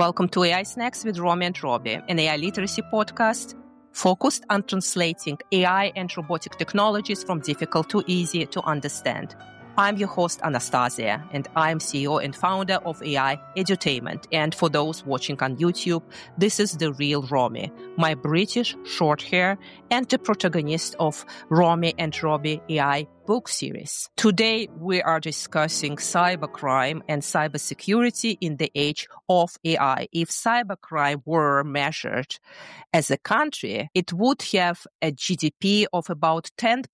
Welcome to AI Snacks with Romy and Robbie, an AI literacy podcast focused on translating AI and robotic technologies from difficult to easy to understand. I'm your host, Anastasia, and I'm CEO and founder of AI Edutainment. And for those watching on YouTube, this is the real Romy, my British short hair and the protagonist of Romy and Robbie AI book series. Today, we are discussing cybercrime and cybersecurity in the age of AI. If cybercrime were measured as a country, it would have a GDP of about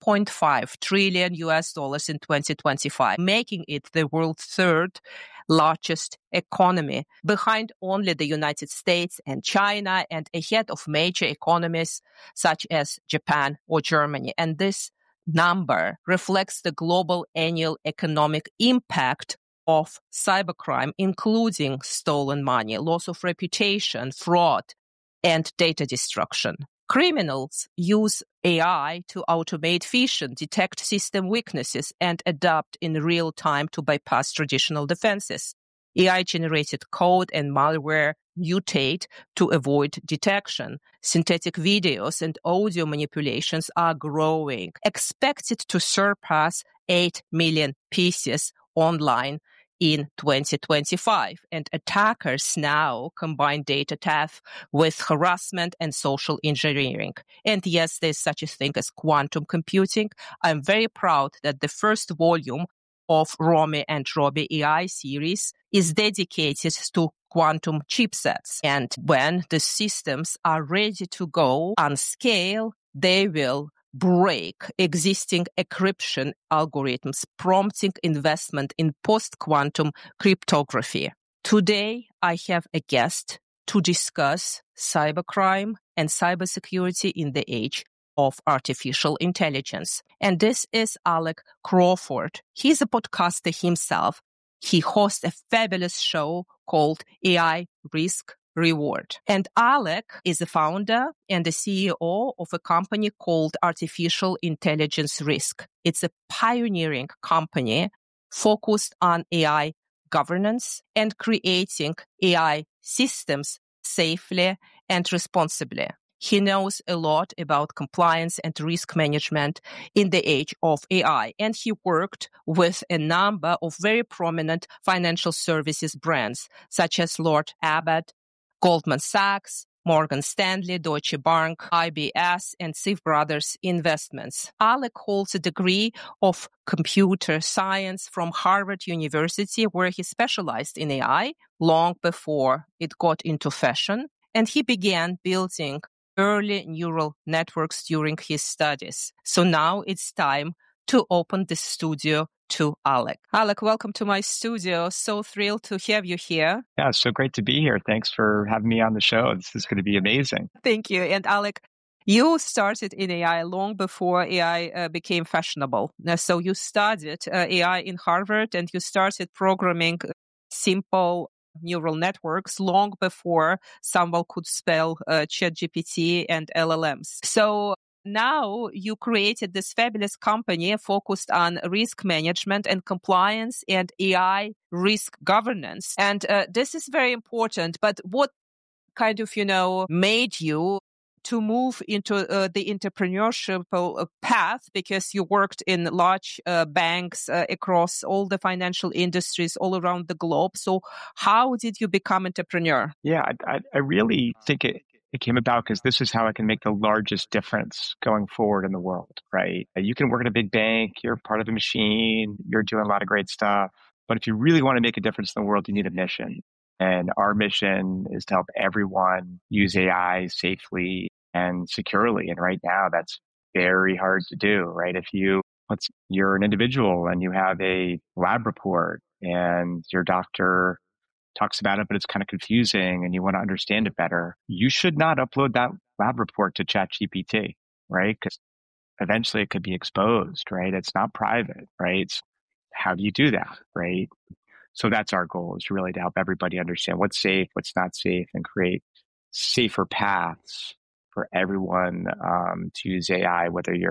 $10.5 trillion in 2025, making it the world's third largest economy, behind only the United States and China, and ahead of major economies such as Japan or Germany. And this number reflects the global annual economic impact of cybercrime, including stolen money, loss of reputation, fraud, and data destruction. Criminals use AI to automate phishing, detect system weaknesses, and adapt in real time to bypass traditional defenses. AI-generated code and malware mutate to avoid detection. Synthetic videos and audio manipulations are growing, expected to surpass 8 million pieces online in 2025. And attackers now combine data theft with harassment and social engineering. And yes, there's such a thing as quantum computing. I'm very proud that the first volume of Romy and Robbie AI series is dedicated to quantum chipsets. And when the systems are ready to go on scale, they will break existing encryption algorithms, prompting investment in post-quantum cryptography. Today, I have a guest to discuss cybercrime and cybersecurity in the age of artificial intelligence. And this is Alec Crawford. He's a podcaster himself. He hosts a fabulous show called AI Risk Reward. And Alec is the founder and the CEO of a company called Artificial Intelligence Risk. It's a pioneering company focused on AI governance and creating AI systems safely and responsibly. He knows a lot about compliance and risk management in the age of AI, and he worked with a number of very prominent financial services brands, such as Lord Abbett, Goldman Sachs, Morgan Stanley, Deutsche Bank, IBS, and Ziff Brothers Investments. Alec holds a degree of computer science from Harvard University, where he specialized in AI long before it got into fashion, and he began building early neural networks during his studies. So now it's time to open the studio to Alec. Alec, welcome to my studio. So thrilled to have you here. Yeah, it's so great to be here. Thanks for having me on the show. This is going to be amazing. Thank you. And Alec, you started in AI long before AI became fashionable. So you studied AI in Harvard and you started programming simple neural networks long before someone could spell ChatGPT and LLMs. So now you created this fabulous company focused on risk management and compliance and AI risk governance. And this is very important. But what kind of, made you to move into the entrepreneurship path, because you worked in large banks across all the financial industries all around the globe. So how did you become entrepreneur? Yeah, I really think it came about because this is how I can make the largest difference going forward in the world, right? You can work at a big bank, you're part of a machine, you're doing a lot of great stuff. But if you really want to make a difference in the world, you need a mission. And our mission is to help everyone use AI safely and securely. And right now, that's very hard to do, right? If you're an individual and you have a lab report and your doctor talks about it, but it's kind of confusing and you want to understand it better, you should not upload that lab report to ChatGPT, right? Because eventually it could be exposed, right? It's not private, right? How do you do that, right? So that's our goal, is really to help everybody understand what's safe, what's not safe, and create safer paths for everyone to use AI, whether you're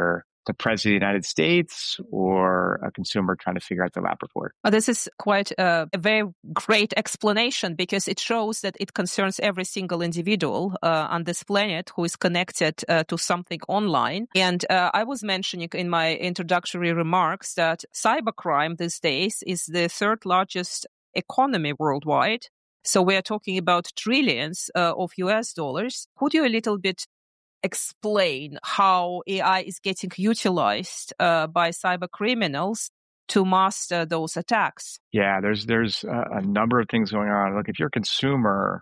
the president of the United States or a consumer trying to figure out their lab report. This is quite a very great explanation because it shows that it concerns every single individual on this planet who is connected to something online. And I was mentioning in my introductory remarks that cybercrime these days is the third largest economy worldwide. So we are talking about trillions of US dollars. Could you a little bit explain how AI is getting utilized by cyber criminals to master those attacks? Yeah, there's a number of things going on. Look, if you're a consumer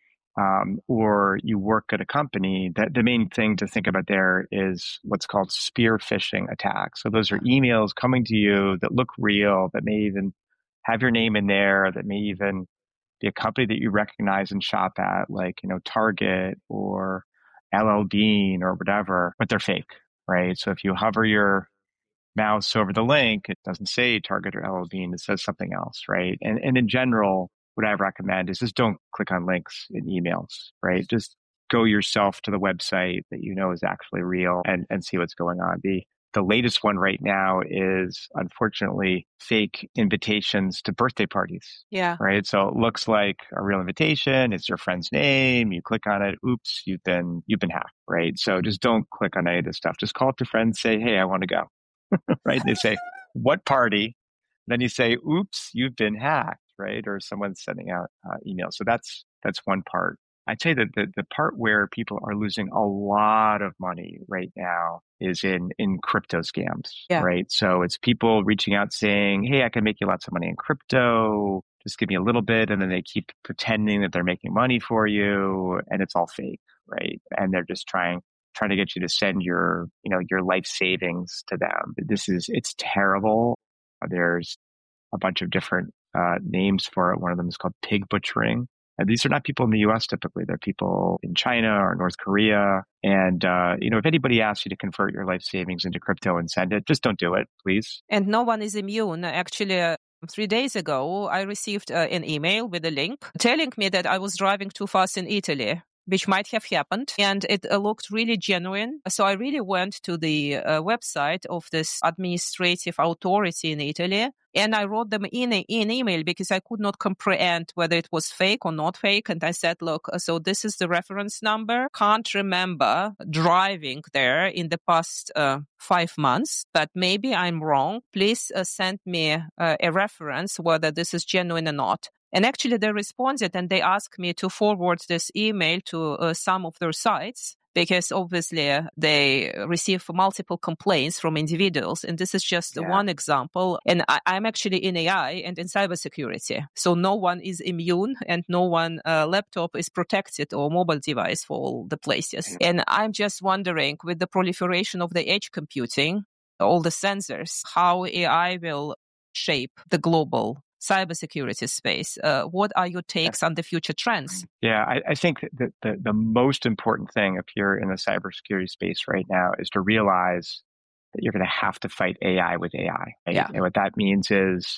or you work at a company, that the main thing to think about there is what's called spear phishing attacks. So those are emails coming to you that look real, that may even have your name in there, that may even be a company that you recognize and shop at, like, Target or LL Bean or whatever, but they're fake, right? So if you hover your mouse over the link, it doesn't say Target or LL Bean, it says something else, right? And in general, what I recommend is just don't click on links in emails, right? Just go yourself to the website that you know is actually real and see what's going on. The latest one right now is, unfortunately, fake invitations to birthday parties. Yeah. Right. So it looks like a real invitation. It's your friend's name. You click on it. Oops, you've been hacked. Right. So just don't click on any of this stuff. Just call up your friend, say, hey, I want to go. Right. They say, what party? Then you say, oops, you've been hacked. Right. Or someone's sending out emails. So that's one part. I'd say that the part where people are losing a lot of money right now is in crypto scams, right? So it's people reaching out saying, hey, I can make you lots of money in crypto. Just give me a little bit. And then they keep pretending that they're making money for you. And it's all fake, right? And they're just trying to get you to send your life savings to them. It's terrible. There's a bunch of different names for it. One of them is called pig butchering. And these are not people in the US typically. They're people in China or North Korea. And, if anybody asks you to convert your life savings into crypto and send it, just don't do it, please. And no one is immune. Actually, 3 days ago, I received an email with a link telling me that I was driving too fast in Italy, which might have happened. And it looked really genuine. So I really went to the website of this administrative authority in Italy. And I wrote them in an email because I could not comprehend whether it was fake or not fake. And I said, look, so this is the reference number. Can't remember driving there in the past 5 months, but maybe I'm wrong. Please send me a reference whether this is genuine or not. And actually they responded and they asked me to forward this email to some of their sites because obviously they receive multiple complaints from individuals. And this is just one example. And I'm actually in AI and in cybersecurity. So no one is immune and no one laptop is protected or mobile device for all the places. And I'm just wondering, with the proliferation of the edge computing, all the sensors, how AI will shape the global cybersecurity space. What are your takes on the future trends? Yeah, I think that the most important thing if you're in the cybersecurity space right now is to realize that you're going to have to fight AI with AI. Right? Yeah. And what that means is,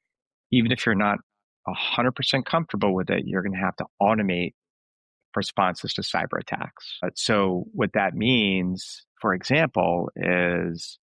even if you're not 100% comfortable with it, you're going to have to automate responses to cyber attacks. So what that means, for example, is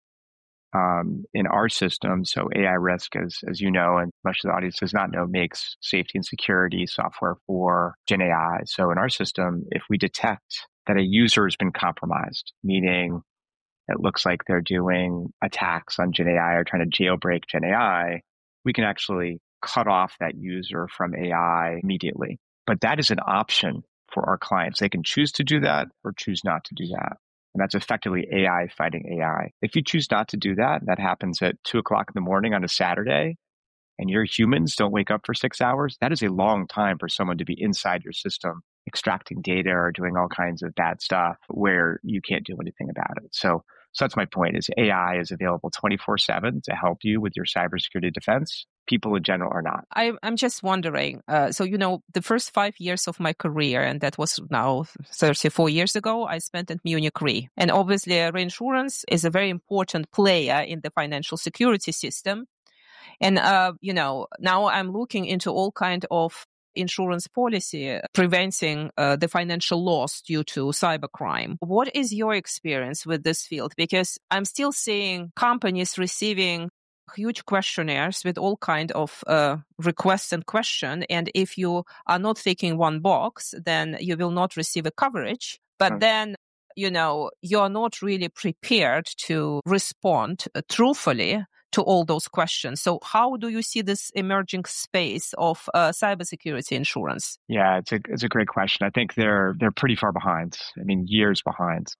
in our system, so AI Risk, as you know, and much of the audience does not know, makes safety and security software for Gen AI. So in our system, if we detect that a user has been compromised, meaning it looks like they're doing attacks on Gen AI or trying to jailbreak Gen AI, we can actually cut off that user from AI immediately. But that is an option for our clients. They can choose to do that or choose not to do that. And that's effectively AI fighting AI. If you choose not to do that, that happens at 2:00 in the morning on a Saturday, and your humans don't wake up for 6 hours, that is a long time for someone to be inside your system, extracting data or doing all kinds of bad stuff where you can't do anything about it. So that's my point, is AI is available 24/7 to help you with your cybersecurity defense. People in general are not. I'm just wondering, the first 5 years of my career, and that was now 34 years ago, I spent at Munich Re. And obviously reinsurance is a very important player in the financial security system. And, now I'm looking into all kind of insurance policy preventing the financial loss due to cybercrime. What is your experience with this field? Because I'm still seeing companies receiving huge questionnaires with all kind of requests and questions. And if you are not ticking one box, then you will not receive a coverage. But then, you're not really prepared to respond truthfully to all those questions. So how do you see this emerging space of cybersecurity insurance? Yeah, it's a great question. I think they're pretty far behind. I mean, years behind.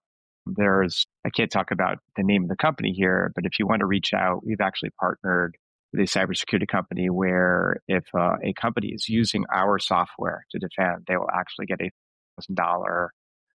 I can't talk about the name of the company here, but if you want to reach out, we've actually partnered with a cybersecurity company where if a company is using our software to defend, they will actually get $1,000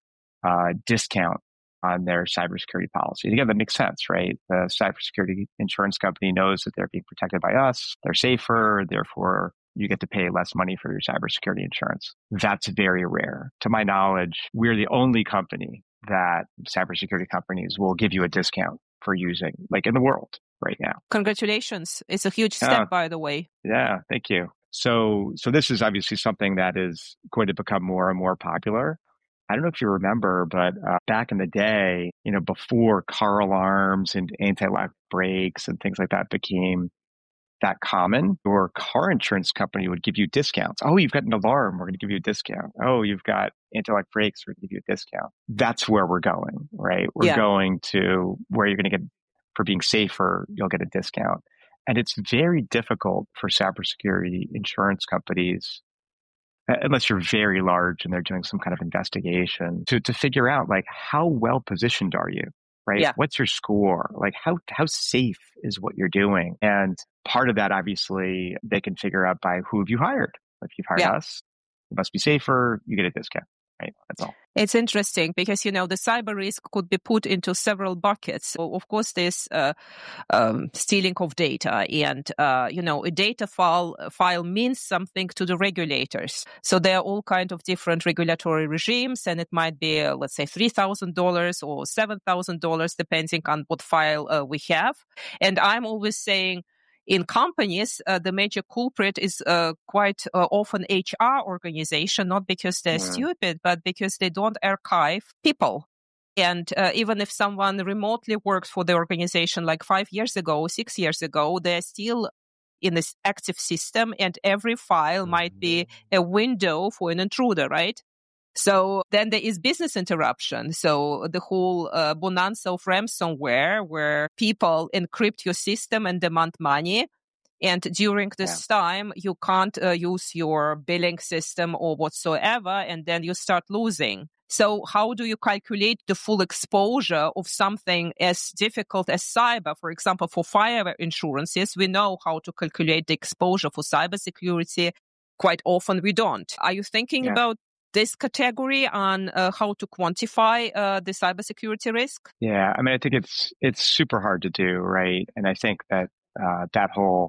discount on their cybersecurity policy. And again, that makes sense, right? The cybersecurity insurance company knows that they're being protected by us. They're safer. Therefore, you get to pay less money for your cybersecurity insurance. That's very rare. To my knowledge, we're the only company that cybersecurity companies will give you a discount for using, like in the world right now. Congratulations. It's a huge step, by the way. Yeah, thank you. So this is obviously something that is going to become more and more popular. I don't know if you remember, but back in the day, before car alarms and anti-lock brakes and things like that became that common, your car insurance company would give you discounts. Oh, you've got an alarm, we're going to give you a discount. Oh, you've got anti-lock brakes, we're going to give you a discount. That's where we're going, right? We're going to where you're going to get, for being safer, you'll get a discount. And it's very difficult for cybersecurity insurance companies, unless you're very large and they're doing some kind of investigation, to figure out like how well positioned are you, right? Yeah. What's your score? Like how safe is what you're doing? And part of that, obviously, they can figure out by who have you hired. If you've hired us, it must be safer. You get a discount, right? That's all. It's interesting because, the cyber risk could be put into several buckets. So, of course, there's stealing of data and, a data file means something to the regulators. So there are all kinds of different regulatory regimes, and it might be, let's say, $3,000 or $7,000, depending on what file we have. And I'm always saying, in companies, the major culprit is quite often HR organization, not because they're stupid, but because they don't archive people. And even if someone remotely works for the organization like 5 years ago, 6 years ago, they're still in this active system, and every file might be a window for an intruder, right? So then there is business interruption. So the whole bonanza of ransomware, where people encrypt your system and demand money. And during this time, you can't use your billing system or whatsoever, and then you start losing. So how do you calculate the full exposure of something as difficult as cyber? For example, for fire insurances, we know how to calculate the exposure. For cybersecurity, quite often we don't. Are you thinking about this category on how to quantify the cybersecurity risk? Yeah, I mean, I think it's super hard to do, right? And I think that that whole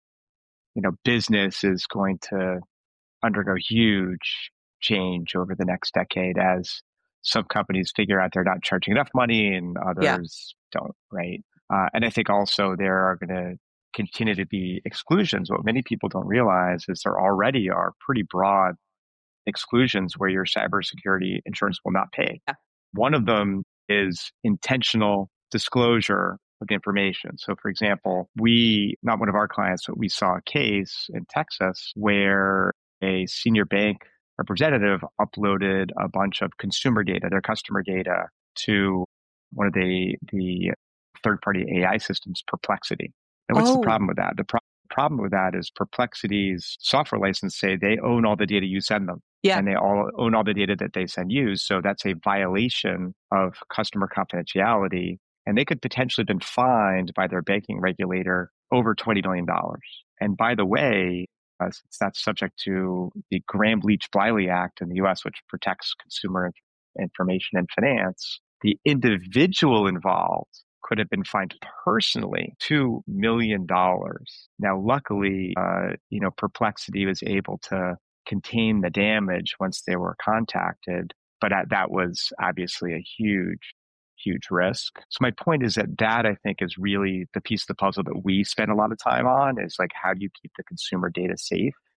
business is going to undergo huge change over the next decade as some companies figure out they're not charging enough money and others don't, right? And I think also there are going to continue to be exclusions. What many people don't realize is there already are pretty broad exclusions where your cybersecurity insurance will not pay. Yeah. One of them is intentional disclosure of information. So for example, not one of our clients, but we saw a case in Texas where a senior bank representative uploaded a bunch of consumer data, their customer data, to one of the third-party AI systems, Perplexity. And what's the problem with that? The problem with that is Perplexity's software license say they own all the data you send them. Yeah. And they all own all the data that they send you. So that's a violation of customer confidentiality. And they could potentially have been fined by their banking regulator over $20 million. And by the way, since that's subject to the Graham-Leach-Bliley Act in the U.S., which protects consumer information and finance, the individual involved could have been fined personally $2 million. Now, luckily, Perplexity was able to contain the damage once they were contacted, but that was obviously a huge risk. So my point is that I think is really the piece of the puzzle that we spend a lot of time on, is like, how do you keep the consumer data safe?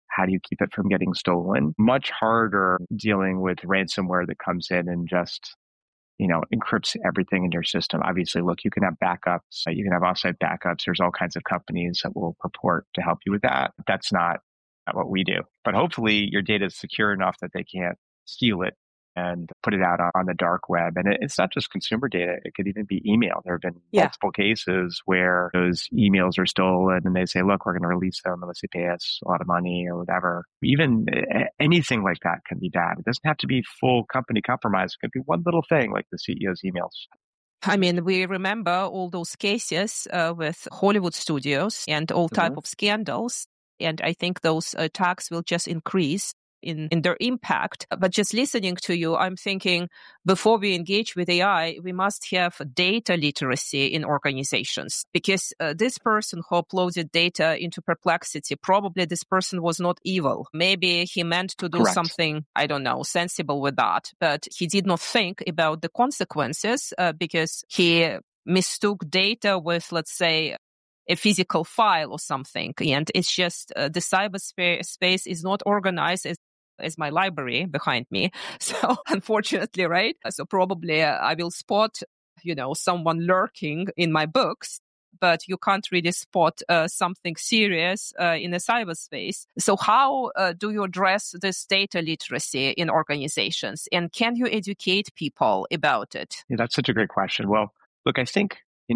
How do you keep it from getting stolen? Much harder dealing with ransomware that comes in and just, encrypts everything in your system. Obviously, look, you can have backups, you can have offsite backups. There's all kinds of companies that will purport to help you with that. That's not what we do. But hopefully your data is secure enough that they can't steal it and put it out on the dark web. And it's not just consumer data. It could even be email. There have been multiple cases where those emails are stolen and they say, look, we're going to release them unless you pay us a lot of money or whatever. Even anything like that can be bad. It doesn't have to be full company compromise. It could be one little thing like the CEO's emails. I mean, we remember all those cases with Hollywood studios and all type of scandals. And I think those attacks will just increase in their impact. But just listening to you, I'm thinking before we engage with AI, we must have data literacy in organizations, because this person who uploaded data into Perplexity, probably this person was not evil. Maybe he meant to do something, I don't know, sensible with that, but he did not think about the consequences because he mistook data with, let's say, a physical file or something. And it's just the cyberspace is not organized as my library behind me. So unfortunately, right? So probably I will spot, someone lurking in my books, but you can't really spot something serious in the cyberspace. So how do you address this data literacy in organizations? And can you educate people about it? Yeah, that's such a great question. Well, look, I think,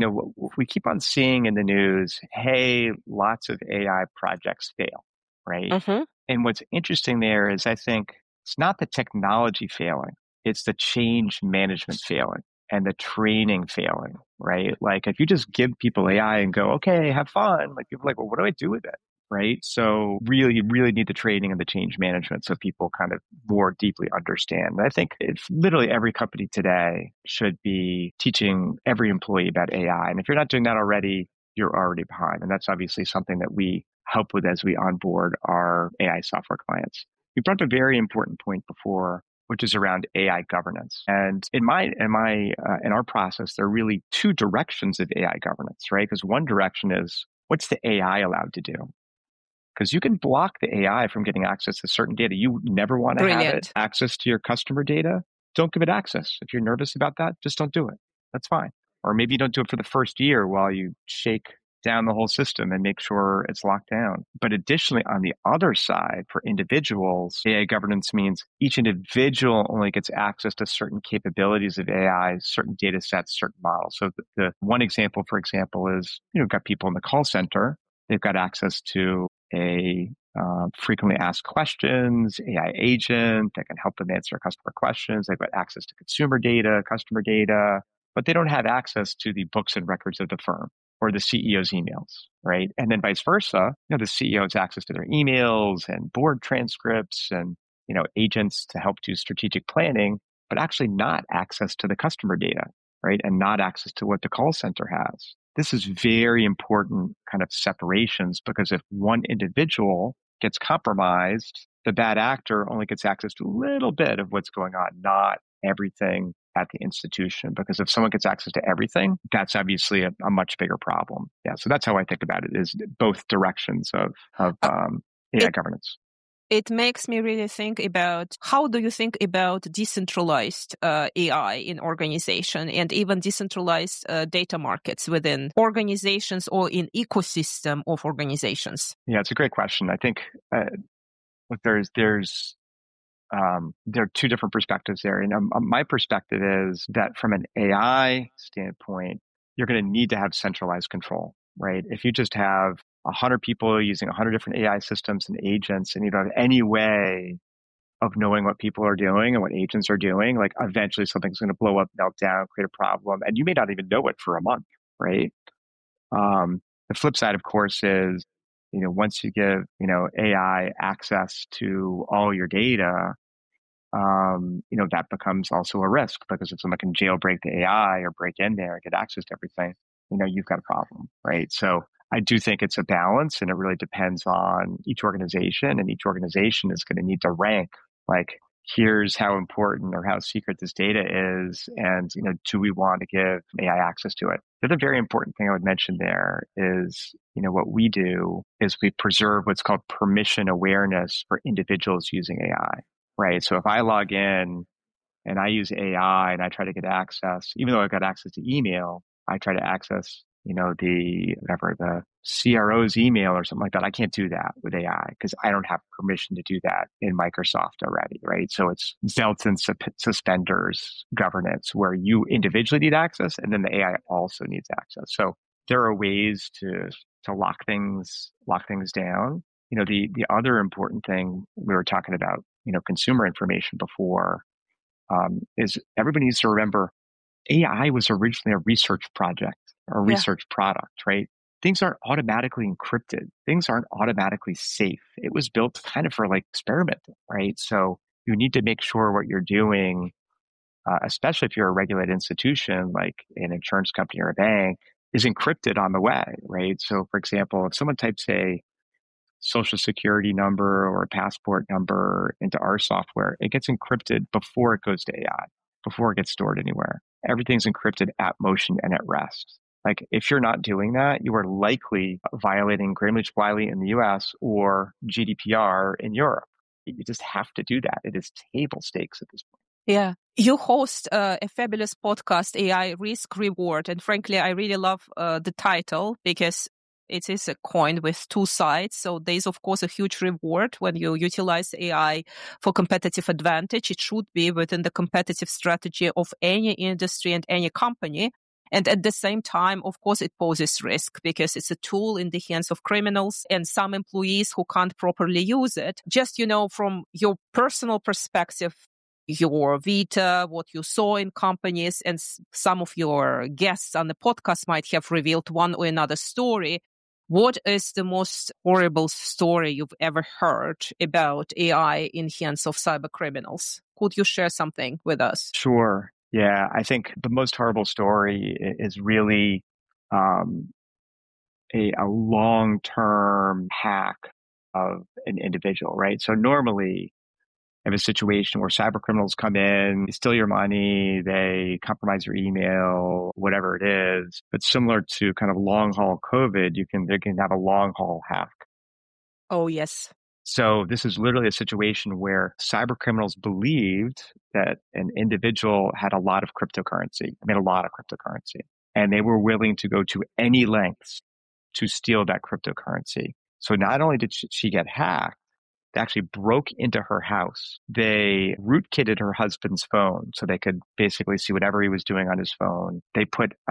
we keep on seeing in the news, hey, lots of AI projects fail, right? Mm-hmm. And what's interesting there is I think it's not the technology failing, it's the change management failing and the training failing, right? Like if you just give people AI and go, okay, have fun, like people are like, well, what do I do with it? Right. So really, really need the training and the change management so people kind of more deeply understand. And I think it's literally every company today should be teaching every employee about AI. And if you're not doing that already, you're already behind. And that's obviously something that we help with as we onboard our AI software clients. You brought up a very important point before, which is around AI governance. And in our process, there are really two directions of AI governance, right? Because one direction is, what's the AI allowed to do? Because you can block the AI from getting access to certain data. You never want to have it access to your customer data. Don't give it access. If you're nervous about that, just don't do it. That's fine. Or maybe you don't do it for the first year while you shake down the whole system and make sure it's locked down. But additionally, on the other side, for individuals, AI governance means each individual only gets access to certain capabilities of AI, certain data sets, certain models. So the one example, for example, is, got people in the call center. They've got access to a frequently asked questions, AI agent that can help them answer customer questions. They've got access to consumer data, customer data, but they don't have access to the books and records of the firm or the CEO's emails, right? And then vice versa, the CEO has access to their emails and board transcripts and, agents to help do strategic planning, but actually not access to the customer data, right? And not access to what the call center has. This is very important kind of separations, because if one individual gets compromised, the bad actor only gets access to a little bit of what's going on, not everything at the institution. Because if someone gets access to everything, that's obviously a much bigger problem. Yeah. So that's how I think about it, is both directions of AI governance. It makes me really think about, how do you think about decentralized AI in organization and even decentralized data markets within organizations or in ecosystem of organizations? Yeah, it's a great question. I think there are two different perspectives there. And my perspective is that from an AI standpoint, you're going to need to have centralized control, right? If you just have 100 people using 100 different AI systems and agents, and you don't have any way of knowing what people are doing and what agents are doing, like eventually something's going to blow up, melt down, create a problem, and you may not even know it for a month, right? The flip side, of course, is, once you give, AI access to all your data, that becomes also a risk, because if someone can jailbreak the AI or break in there and get access to everything, you've got a problem, right? So I do think it's a balance, and it really depends on each organization, and each organization is going to need to rank, like, here's how important or how secret this data is, and do we want to give AI access to it? The other very important thing I would mention there is, what we do is we preserve what's called permission awareness for individuals using AI, right? So if I log in and I use AI and I try to get access, even though I've got access to email, I try to access, the CRO's email or something like that. I can't do that with AI because I don't have permission to do that in Microsoft already, right? So it's belts and suspenders governance where you individually need access and then the AI also needs access. So there are ways to lock things down. The other important thing we were talking about, consumer information before, is everybody needs to remember AI was originally a research project or a research product, right? Things aren't automatically encrypted. Things aren't automatically safe. It was built kind of for like experimenting, right? So you need to make sure what you're doing, especially if you're a regulated institution like an insurance company or a bank, is encrypted on the way, right? So for example, if someone types a social security number or a passport number into our software, it gets encrypted before it goes to AI, before it gets stored anywhere. Everything's encrypted at motion and at rest. Like if you're not doing that, you are likely violating Greenwich-Wiley in the US or GDPR in Europe. You just have to do that. It is table stakes at this point. Yeah. You host a fabulous podcast, AI Risk Reward. And frankly, I really love the title because it is a coin with two sides. So there's, of course, a huge reward when you utilize AI for competitive advantage. It should be within the competitive strategy of any industry and any company. And at the same time, of course, it poses risk because it's a tool in the hands of criminals and some employees who can't properly use it. Just, from your personal perspective, your vita, what you saw in companies, and some of your guests on the podcast might have revealed one or another story. What is the most horrible story you've ever heard about AI in hands of cyber criminals? Could you share something with us? Sure. Yeah, I think the most horrible story is really a long-term hack of an individual, right? So normally you have a situation where cyber criminals come in, they steal your money, they compromise your email, whatever it is. But similar to kind of long haul COVID, they can have a long haul hack. Oh, yes. So this is literally a situation where cyber criminals believed that an individual had a lot of cryptocurrency, and they were willing to go to any lengths to steal that cryptocurrency. So not only did she get hacked, they actually broke into her house. They rootkitted her husband's phone so they could basically see whatever he was doing on his phone. They put a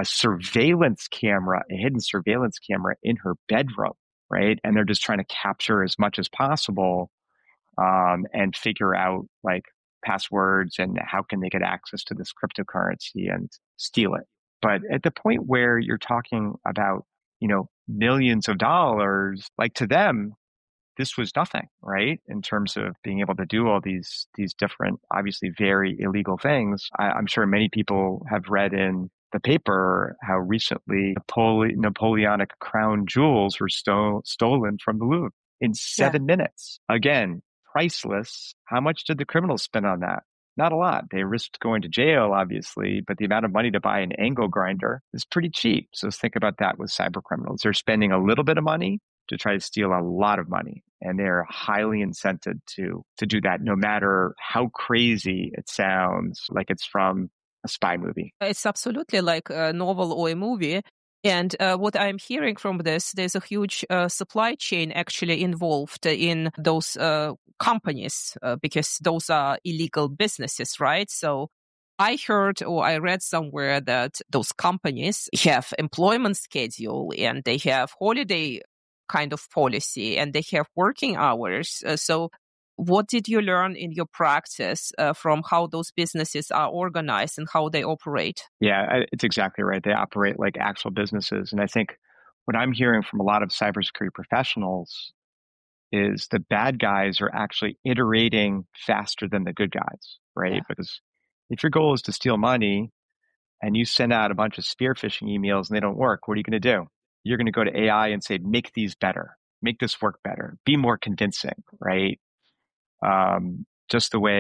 hidden surveillance camera in her bedroom, right? And they're just trying to capture as much as possible and figure out like passwords and how can they get access to this cryptocurrency and steal it. But at the point where you're talking about, millions of dollars, like to them, this was nothing, right? In terms of being able to do all these different, obviously very illegal things. I'm sure many people have read in the paper how recently Napoleonic crown jewels were stolen from the Louvre in 7 minutes. Again, priceless. How much did the criminals spend on that? Not a lot. They risked going to jail, obviously, but the amount of money to buy an angle grinder is pretty cheap. So let's think about that with cyber criminals. They're spending a little bit of money to try to steal a lot of money. And they're highly incented to do that, no matter how crazy it sounds like it's from a spy movie. It's absolutely like a novel or a movie. And what I'm hearing from this, there's a huge supply chain actually involved in those companies because those are illegal businesses, right? So I heard or I read somewhere that those companies have employment schedule and they have holiday kind of policy and they have working hours. So what did you learn in your practice from how those businesses are organized and how they operate? Yeah, it's exactly right. They operate like actual businesses. And I think what I'm hearing from a lot of cybersecurity professionals is the bad guys are actually iterating faster than the good guys, right? Yeah. Because if your goal is to steal money and you send out a bunch of spear phishing emails and they don't work, what are you going to do? You're going to go to AI and say, make these better, make this work better, be more convincing, right? Just the way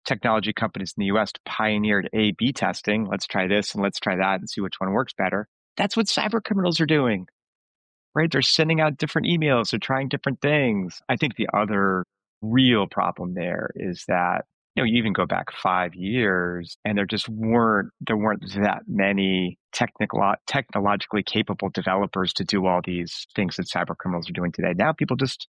technology companies in the US pioneered A/B testing. Let's try this and let's try that and see which one works better. That's what cyber criminals are doing, right? They're sending out different emails. They're trying different things. I think the other real problem there is that, you even go back 5 years and there weren't that many technologically capable developers to do all these things that cyber criminals are doing today. Now people just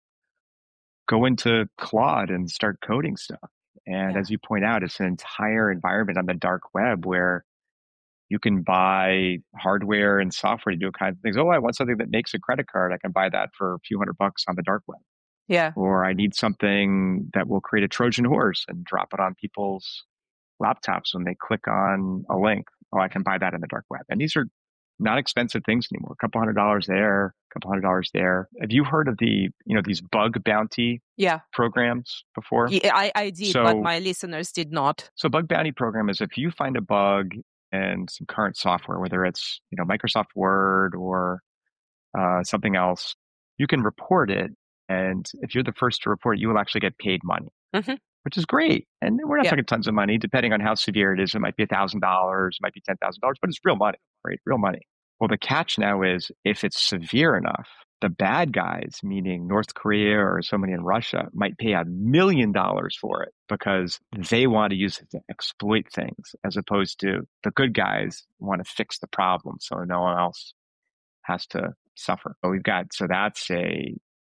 go into Claude and start coding stuff. And as you point out, it's an entire environment on the dark web where you can buy hardware and software to do kinds of things. Oh, I want something that makes a credit card. I can buy that for a few $100 on the dark web. Yeah. Or I need something that will create a Trojan horse and drop it on people's laptops when they click on a link. Oh, I can buy that in the dark web. And these are not expensive things anymore. A couple $100 there, a couple $100 there. Have you heard of these bug bounty programs before? Yeah, I did, but my listeners did not. So bug bounty program is if you find a bug in some current software, whether it's, Microsoft Word or something else, you can report it. And if you're the first to report it, you will actually get paid money, which is great. And we're not talking tons of money. Depending on how severe it is, it might be $1,000, it might be $10,000, but it's real money, right? Real money. Well, the catch now is if it's severe enough, the bad guys, meaning North Korea or somebody in Russia, might pay $1 million for it because they want to use it to exploit things, as opposed to the good guys want to fix the problem so no one else has to suffer. But so that's a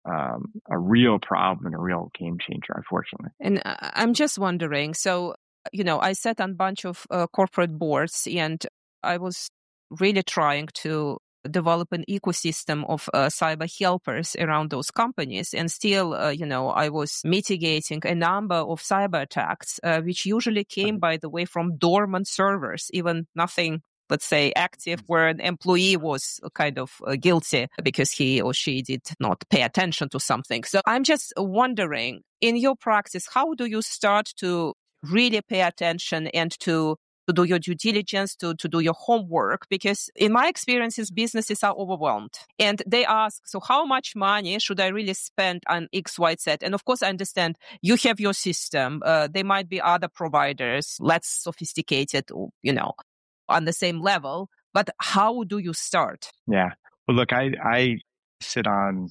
real problem and a real game changer, unfortunately. And I'm just wondering, so, I sat on a bunch of corporate boards and I was really trying to develop an ecosystem of cyber helpers around those companies. And still, I was mitigating a number of cyber attacks, which usually came, by the way, from dormant servers, even nothing, let's say, active, where an employee was kind of guilty because he or she did not pay attention to something. So I'm just wondering, in your practice, how do you start to really pay attention and to do your due diligence, to do your homework? Because in my experiences, businesses are overwhelmed and they ask, so how much money should I really spend on X, Y, Z? And of course, I understand you have your system. There might be other providers, less sophisticated, on the same level, but how do you start? Yeah. Well, look, I sit on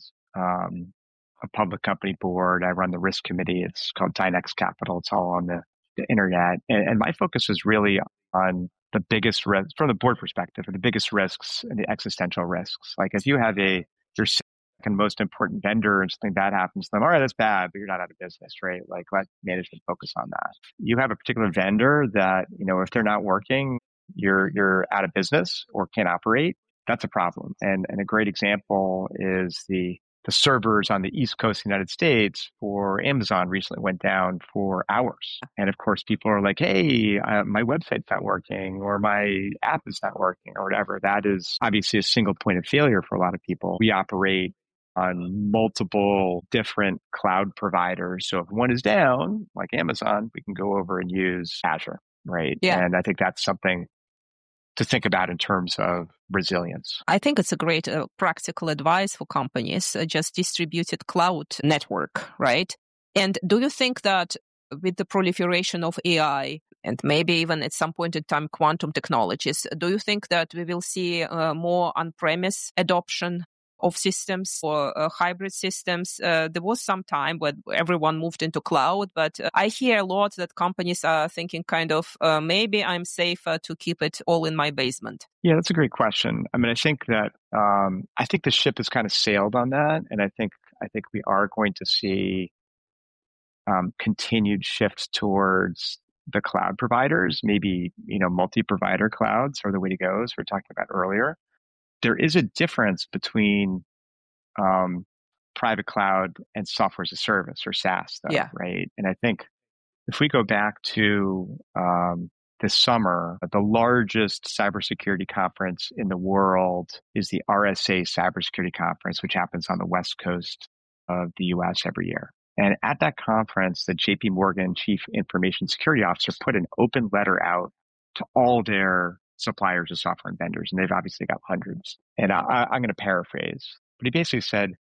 a public company board. I run the risk committee. It's called Dynex Capital. It's all on the internet. And my focus is really on the biggest risks from the board perspective, the biggest risks and the existential risks. Like if you have your second most important vendor and something bad happens to them, all right, that's bad, but you're not out of business, right? Like let management focus on that. You have a particular vendor that, if they're not working, you're out of business or can't operate. That's a problem. And a great example is the servers on the East Coast of the United States for Amazon recently went down for hours. And of course, people are like, hey, my website's not working or my app is not working or whatever. That is obviously a single point of failure for a lot of people. We operate on multiple different cloud providers. So if one is down, like Amazon, we can go over and use Azure, right? Yeah. And I think that's something to think about in terms of resilience. I think it's a great practical advice for companies, just distributed cloud network, right? And do you think that with the proliferation of AI and maybe even at some point in time quantum technologies, do you think that we will see more on-premise adoption of systems or hybrid systems? There was some time when everyone moved into cloud, but I hear a lot that companies are thinking kind of, maybe I'm safer to keep it all in my basement. Yeah, that's a great question. I mean, I think that, I think the ship has kind of sailed on that. And I think we are going to see continued shifts towards the cloud providers, maybe, multi-provider clouds are the way to go, as we were talking about earlier. There is a difference between private cloud and software as a service or SaaS, though, right? And I think if we go back to this summer, the largest cybersecurity conference in the world is the RSA Cybersecurity Conference, which happens on the West Coast of the US every year. And at that conference, the JP Morgan Chief Information Security Officer put an open letter out to all their suppliers of software and vendors, and they've obviously got hundreds. And I'm going to paraphrase, but he basically said,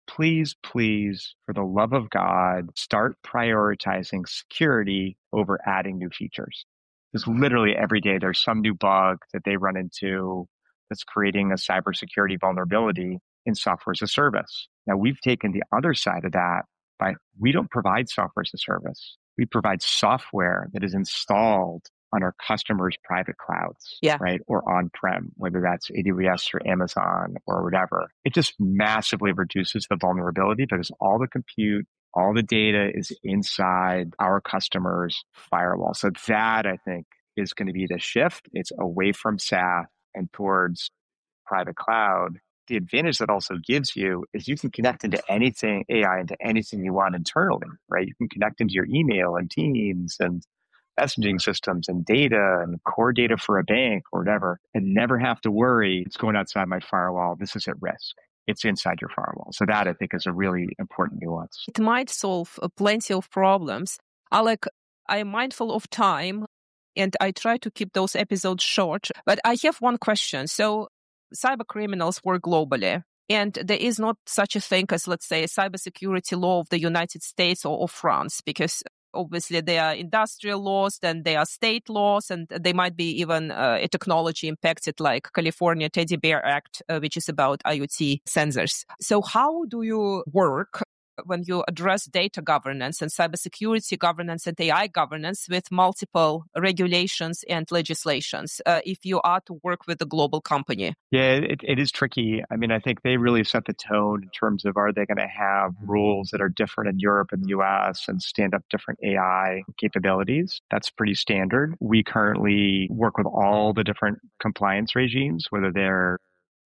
please, please, for the love of God, start prioritizing security over adding new features. Because literally every day there's some new bug that they run into that's creating a cybersecurity vulnerability in software as a service. Now, we've taken the other side of that by we don't provide software as a service. We provide software that is installed on our customers' private clouds, right? Or on-prem, whether that's AWS or Amazon or whatever. It just massively reduces the vulnerability because all the compute, all the data is inside our customers' firewall. So that, I think, is going to be the shift. It's away from SaaS and towards private cloud. The advantage that also gives you is you can connect into anything, AI into anything you want internally, right? You can connect into your email and Teams and messaging systems and data and core data for a bank or whatever, and never have to worry it's going outside my firewall. This is at risk. It's inside your firewall. So that, I think, is a really important nuance. It might solve plenty of problems. Alec, I am mindful of time and I try to keep those episodes short, but I have one question. So cyber criminals work globally, and there is not such a thing as, let's say, a cybersecurity law of the United States or of France, because obviously there are industrial laws, then there are state laws, and they might be even a technology impacted, like California Teddy Bear Act, which is about IoT sensors. So how do you work when you address data governance and cybersecurity governance and AI governance with multiple regulations and legislations if you are to work with a global company? Yeah, it is tricky. I mean, I think they really set the tone in terms of, are they going to have rules that are different in Europe and the US and stand up different AI capabilities? That's pretty standard. We currently work with all the different compliance regimes, whether they're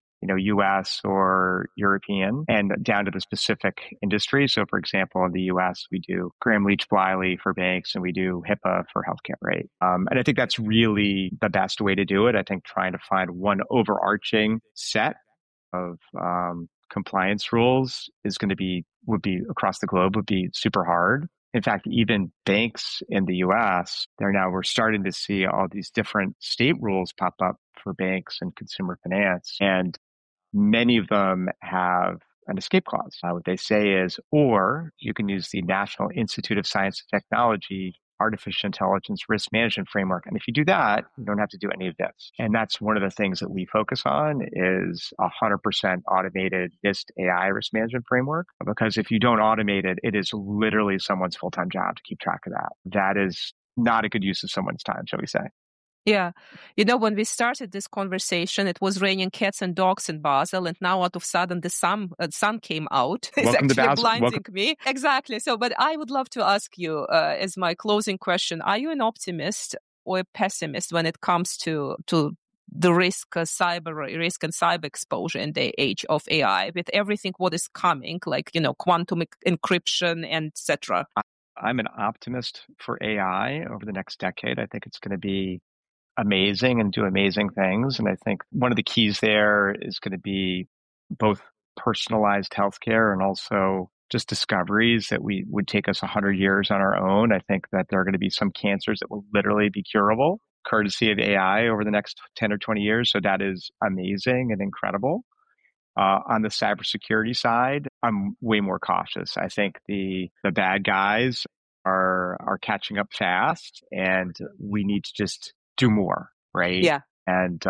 US or European, and down to the specific industry. So, for example, in the US, we do Graham-Leach-Bliley for banks, and we do HIPAA for healthcare, right? And I think that's really the best way to do it. I think trying to find one overarching set of compliance rules would be across the globe would be super hard. In fact, even banks in the US, we're starting to see all these different state rules pop up for banks and consumer finance. And many of them have an escape clause. What they say is, or you can use the National Institute of Science and Technology Artificial Intelligence Risk Management Framework. And if you do that, you don't have to do any of this. And that's one of the things that we focus on is 100% automated NIST AI risk management framework. Because if you don't automate it, it is literally someone's full-time job to keep track of that. That is not a good use of someone's time, shall we say. Yeah. When we started this conversation, it was raining cats and dogs in Basel, and now out of sudden the sun came out. It's Welcome actually to Basel. blinding me. Exactly. So, but I would love to ask you as my closing question, are you an optimist or a pessimist when it comes to the cyber risk and cyber exposure in the age of AI with everything what is coming, like, quantum encryption and etc.? I'm an optimist for AI over the next decade. I think it's going to be amazing and do amazing things. And I think one of the keys there is going to be both personalized healthcare and also just discoveries that would take us 100 years on our own. I think that there are going to be some cancers that will literally be curable courtesy of AI over the next 10 or 20 years. So that is amazing and incredible. On the cybersecurity side, I'm way more cautious. I think the bad guys are catching up fast, and we need to just do more, right? Yeah. And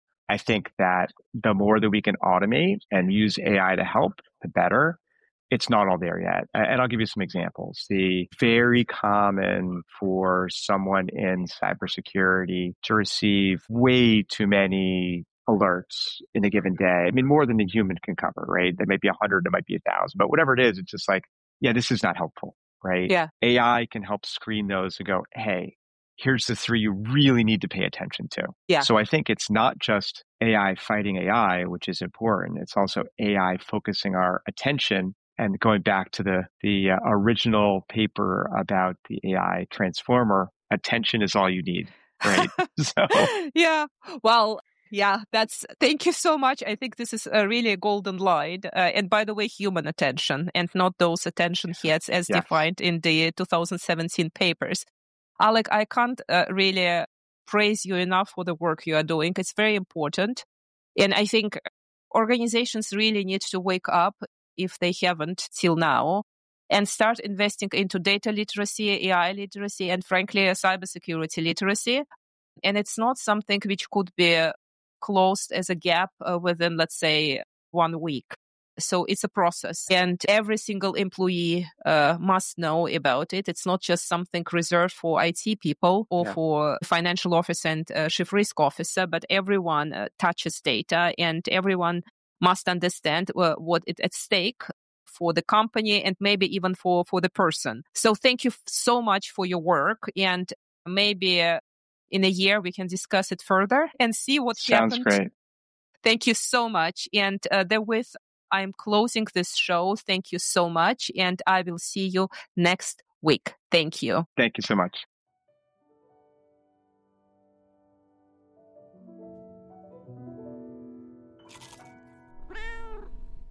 I think that the more that we can automate and use AI to help, the better. It's not all there yet. And I'll give you some examples. The very common for someone in cybersecurity to receive way too many alerts in a given day. I mean, more than the human can cover, right? There might be 100, there might be 1,000, but whatever it is, it's just like, yeah, this is not helpful, right? Yeah. AI can help screen those and go, hey, here's the 3 you really need to pay attention to. Yeah. So I think it's not just AI fighting AI, which is important. It's also AI focusing our attention. And going back to the original paper about the AI transformer, attention is all you need, right? So yeah. Well, yeah, thank you so much. I think this is really a golden line. And by the way, human attention and not those attention heads as defined in the 2017 papers. Alec, I can't really praise you enough for the work you are doing. It's very important. And I think organizations really need to wake up if they haven't till now, and start investing into data literacy, AI literacy, and frankly, cybersecurity literacy. And it's not something which could be closed as a gap within, let's say, 1 week. So it's a process, and every single employee must know about it. It's not just something reserved for IT people or for financial officer and chief risk officer, but everyone touches data, and everyone must understand what is at stake for the company and maybe even for the person. So thank you so much for your work, and maybe in a year we can discuss it further and see what happened. Sounds great. Thank you so much. And therewith, I'm closing this show. Thank you so much. And I will see you next week. Thank you. Thank you so much.